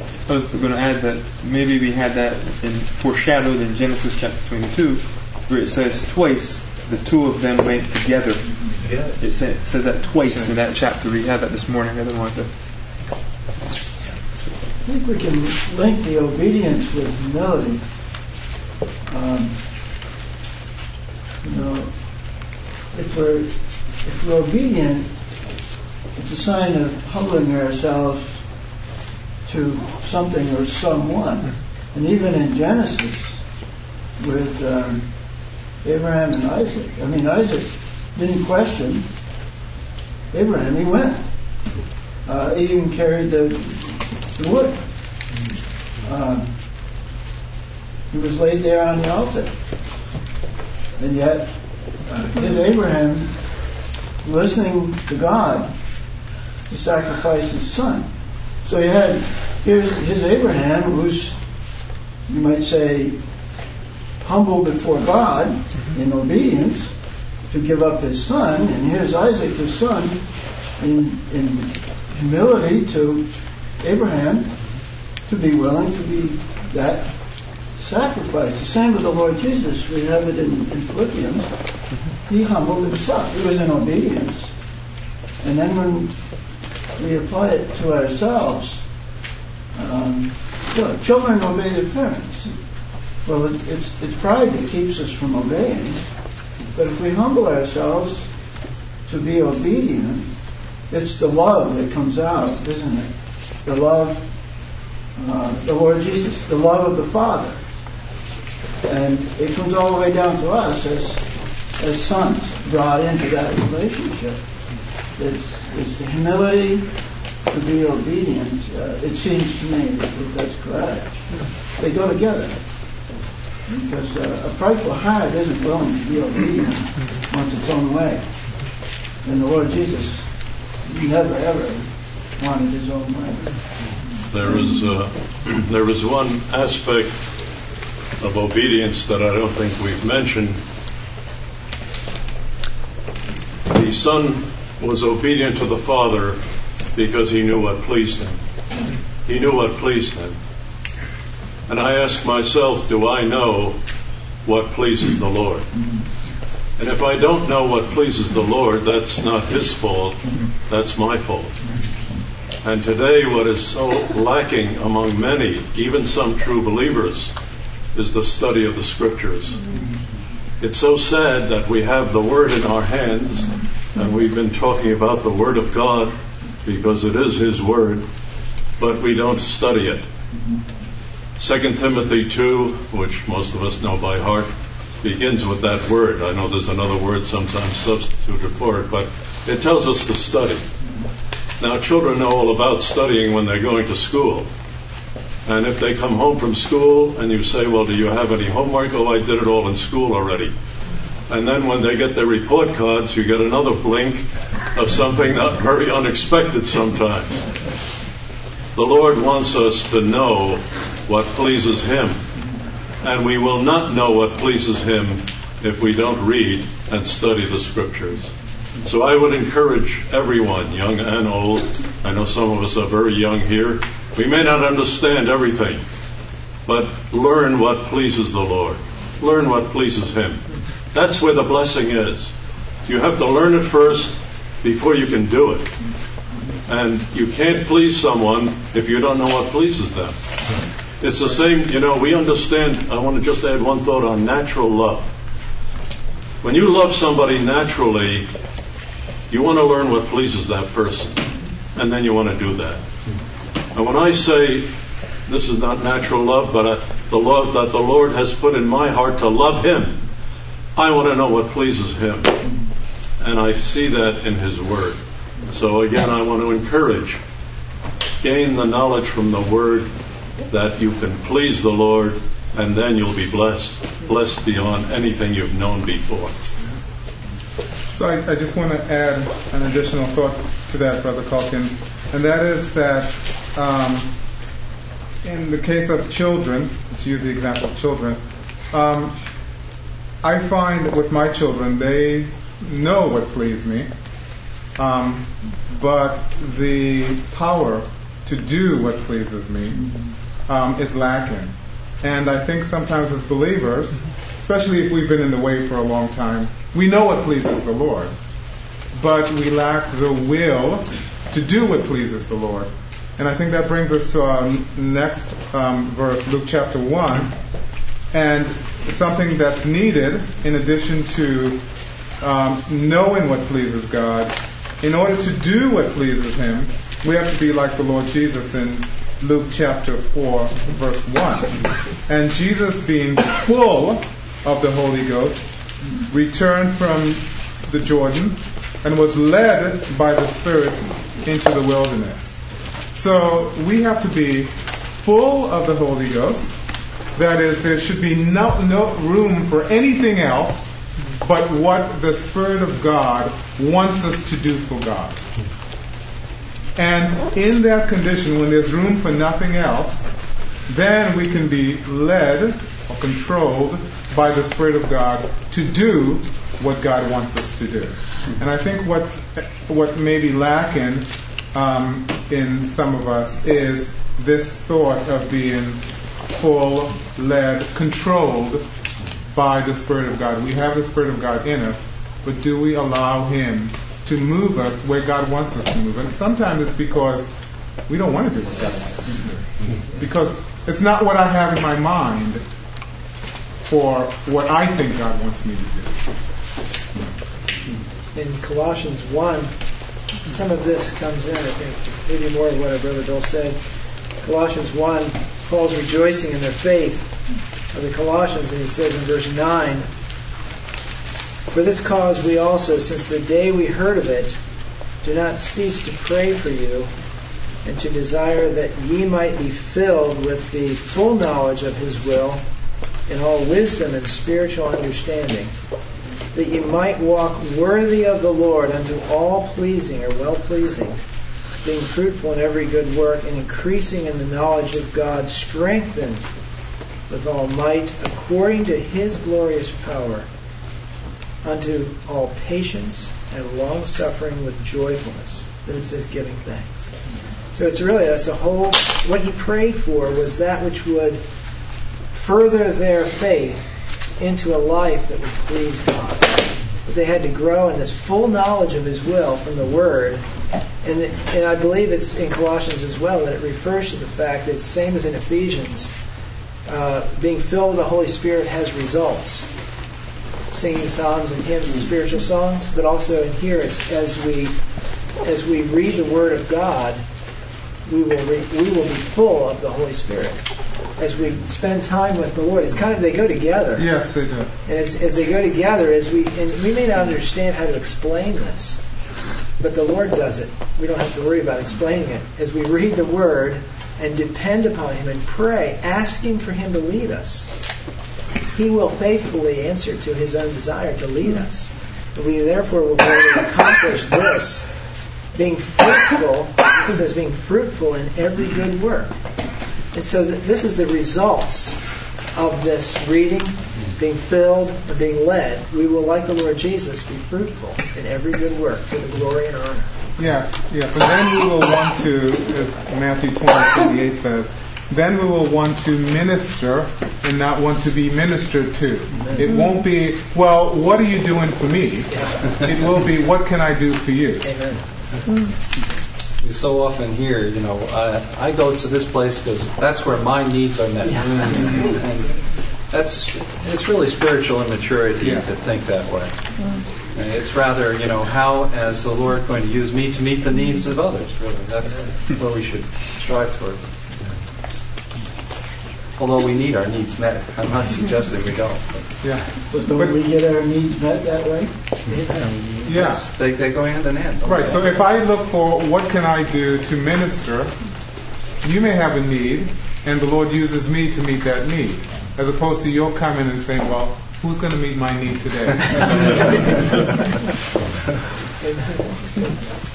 I was going to add that maybe we had that foreshadowed in Genesis chapter 22, where it says twice the two of them went together. Yes. It says that twice in that chapter. We had that this morning. I didn't want to. I think we can link the obedience with humility. If we're obedient, it's a sign of humbling ourselves to something or someone. And even in Genesis, with Abraham and Isaac, Isaac didn't question Abraham. He went. He even carried the wood. He was laid there on the altar. And yet, here's Abraham listening to God to sacrifice his son. So here's Abraham, who's, you might say, humble before God in obedience to give up his son. And here's Isaac, his son, in humility to Abraham to be willing to be that sacrifice. The same with the Lord Jesus. We have it in Philippians. He humbled himself. He was in obedience. And then when we apply it to ourselves, children obey their parents. Well, it's pride that keeps us from obeying. But if we humble ourselves to be obedient, it's the love that comes out, isn't it? The love, the Lord Jesus, the love of the Father. And it comes all the way down to us as sons brought into that relationship. It's the humility to be obedient. It seems to me that that's correct. They go together. Because a prideful heart isn't willing to be obedient, wants its own way. And the Lord Jesus never ever wanted his own way. There is one aspect of obedience that I don't think we've mentioned. The son was obedient to the father because he knew what pleased him. He knew what pleased him. And I ask myself, do I know what pleases the Lord? And if I don't know what pleases the Lord, that's not his fault, that's my fault. And today what is so lacking among many, even some true believers, is the study of the Scriptures. It's so sad that we have the Word in our hands, and we've been talking about the Word of God because it is His Word, but we don't study it. 2 Timothy 2, which most of us know by heart, begins with that word. I know there's another word sometimes substituted for it, but it tells us to study. Now, children know all about studying when they're going to school. And if they come home from school and you say, well, do you have any homework? Oh, I did it all in school already. And then when they get their report cards, you get another blink of something not very unexpected sometimes. The Lord wants us to know what pleases Him. And we will not know what pleases Him if we don't read and study the Scriptures. So I would encourage everyone, young and old. I know some of us are very young here. We may not understand everything, but learn what pleases the Lord. Learn what pleases Him. That's where the blessing is. You have to learn it first before you can do it. And you can't please someone if you don't know what pleases them. It's the same, we understand. I want to just add one thought on natural love. When you love somebody naturally, you want to learn what pleases that person. And then you want to do that. And when I say this is not natural love, but the love that the Lord has put in my heart to love Him, I want to know what pleases Him. And I see that in His Word. So again, I want to encourage, gain the knowledge from the Word that you can please the Lord, and then you'll be blessed beyond anything you've known before. So I just want to add an additional thought to that, Brother Calkins, and that is that in the case of children, let's use the example of children, I find that with my children, they know what pleases me, but the power to do what pleases me is lacking. And I think sometimes as believers, especially if we've been in the way for a long time, we know what pleases the Lord, but we lack the will to do what pleases the Lord. And I think that brings us to our next verse, Luke chapter 1, and something that's needed in addition to knowing what pleases God. In order to do what pleases Him, we have to be like the Lord Jesus in Luke chapter 4, verse 1. And Jesus, being full of the Holy Ghost, returned from the Jordan and was led by the Spirit into the wilderness. So we have to be full of the Holy Ghost. That is, there should be no room for anything else but what the Spirit of God wants us to do for God. And in that condition, when there's room for nothing else, then we can be led or controlled by the Spirit of God to do what God wants us to do. And I think what may be lacking in some of us is this thought of being full, led, controlled by the Spirit of God. We have the Spirit of God in us, but do we allow Him to move us where God wants us to move? And sometimes it's because we don't want to do what God wants us to do. Because it's not what I have in my mind for what I think God wants me to do. In Colossians 1, some of this comes in, I think, maybe more of what our brother Bill said. Colossians 1, Paul's rejoicing in their faith of the Colossians, and he says in verse 9, "For this cause we also, since the day we heard of it, do not cease to pray for you, and to desire that ye might be filled with the full knowledge of His will, in all wisdom and spiritual understanding, that ye might walk worthy of the Lord unto all pleasing," or well-pleasing, "being fruitful in every good work, and increasing in the knowledge of God, strengthened with all might, according to His glorious power, unto all patience and long-suffering with joyfulness." Then it says, "giving thanks." So that's a whole, what he prayed for was that which would further their faith into a life that would please God. But they had to grow in this full knowledge of His will from the Word. And I believe it's in Colossians as well that it refers to the fact that it's the same as in Ephesians. Being filled with the Holy Spirit has results. Singing psalms and hymns and spiritual songs, but also in here it's as we read the Word of God, we will be full of the Holy Spirit. As we spend time with the Lord, it's kind of, they go together. Yes, they do. And as they go together, and we may not understand how to explain this, but the Lord does it. We don't have to worry about explaining it. As we read the Word and depend upon Him and pray, asking for Him to lead us, He will faithfully answer to His own desire to lead us. And we therefore will be able to accomplish this, being fruitful. It says being fruitful in every good work. And so this is the results of this reading, being filled, and being led. We will, like the Lord Jesus, be fruitful in every good work for the glory and honor. Yes. And then we will want to, as Matthew 20:28 says, then we will want to minister and not want to be ministered to. Amen. It won't be, well, what are you doing for me? Yeah. It will be, what can I do for you? Amen. We so often hear, I go to this place because that's where my needs are met. Yeah. And it's really spiritual immaturity to think that way. It's rather, how is the Lord going to use me to meet the needs of others? Really, that's where we should strive toward. Although we need our needs met, I'm not suggesting we don't. But don't we get our needs met that way? Yes. They go hand in hand. Right. So if I look for what can I do to minister, you may have a need, and the Lord uses me to meet that need, as opposed to you'll come in and saying, well, who's going to meet my need today?